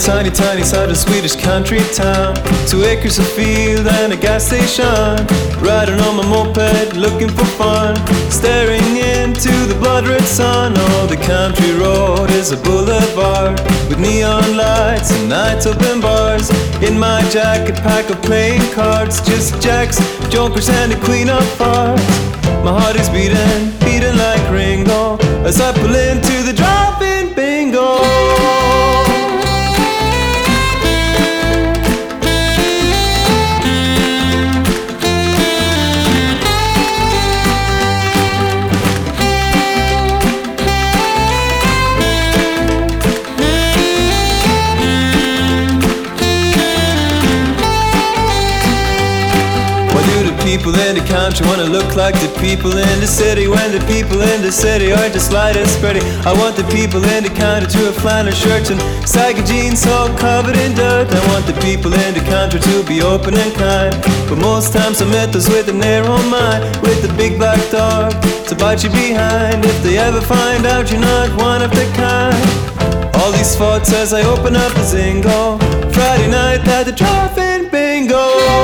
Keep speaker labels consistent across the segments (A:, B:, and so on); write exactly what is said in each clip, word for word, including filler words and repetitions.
A: tiny, tiny southern Swedish country town. Two acres of field and a gas station. Riding on my moped, looking for fun, staring into the blood-red sun. Oh, the country road is a boulevard with neon lights and night open bars. In my jacket pack of playing cards, just jacks, jokers and the queen of hearts. My heart is beating, beating like Ringo as I pull into the drive-in bingo. People in the country wanna look like the people in the city, when the people in the city aren't the slightest pretty. I want the people in the country to have flannel shirts and saggy jeans all covered in dirt. I want the people in the country to be open and kind, but most times I met those with a narrow mind, with the big black dog to bite you behind if they ever find out you're not one of their kind. All these thoughts as I open up a Zingo, Friday night at the drive-in bingo.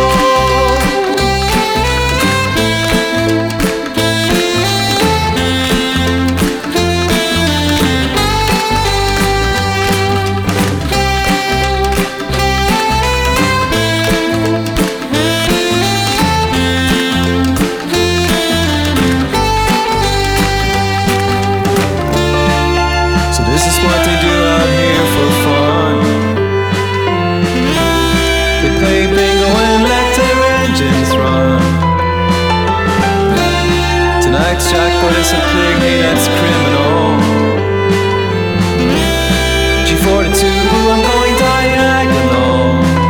A: What they do out here for fun. They play bingo and let their engines run. Tonight's jackpot is a pig, hey, that's criminal. G forty-two, I'm going diagonal.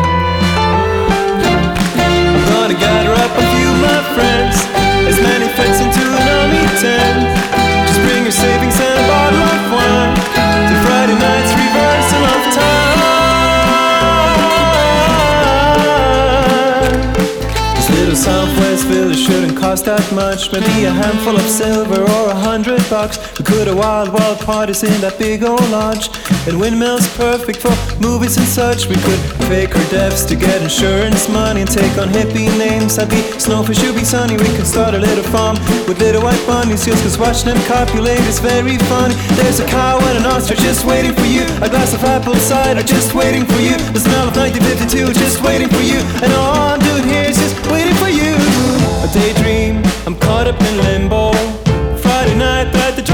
A: I'm gonna gather up a few of my friends, as many fits into an army tent. Just bring your savings and a bottle of wine. Friday night's reversal of time. This little Southwest village shouldn't cost that much, maybe a handful of silver or a hundred bucks. We could have wild, wild parties in that big old lodge, and windmills perfect for movies and such. We could fake our deaths to get insurance money and take on hippie names. I'd be Snowfish, you'd be Sunny. We could start a little farm with little white bunnies, just cause watching them copulate is very funny. There's a cow and an ostrich just waiting for you, a glass of apple cider just waiting for you, the smell of nineteen fifty-two just waiting for you, and all I'm doing here is just waiting for you. A daydream, I'm caught up in limbo. Friday night at the